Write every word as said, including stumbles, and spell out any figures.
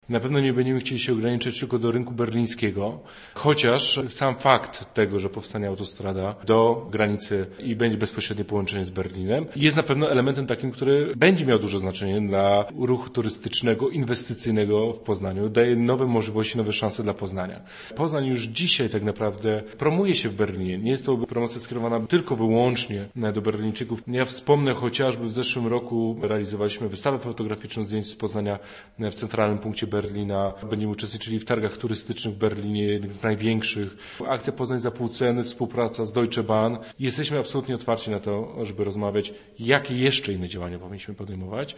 Na pewno nie będziemy chcieli się ograniczać tylko do rynku berlińskiego, chociaż sam fakt tego, że powstanie autostrada do granicy i będzie bezpośrednie połączenie z Berlinem, jest na pewno elementem takim, który będzie miał duże znaczenie dla ruchu turystycznego, inwestycyjnego w Poznaniu. Daje nowe możliwości, nowe szanse dla Poznania. Poznań już dzisiaj tak naprawdę promuje się w Berlinie. Nie jest to promocja skierowana tylko wyłącznie do Berlińczyków. Ja wspomnę chociażby w zeszłym roku realizowaliśmy wystawę fotograficzną zdjęć z Poznania w centralnym punkcie Berlina. Będziemy uczestniczyli w targach turystycznych w Berlinie, jednych z największych. Akcja Poznań za pół ceny, współpraca z Deutsche Bahn. Jesteśmy absolutnie otwarci na to, żeby rozmawiać, jakie jeszcze inne działania powinniśmy podejmować.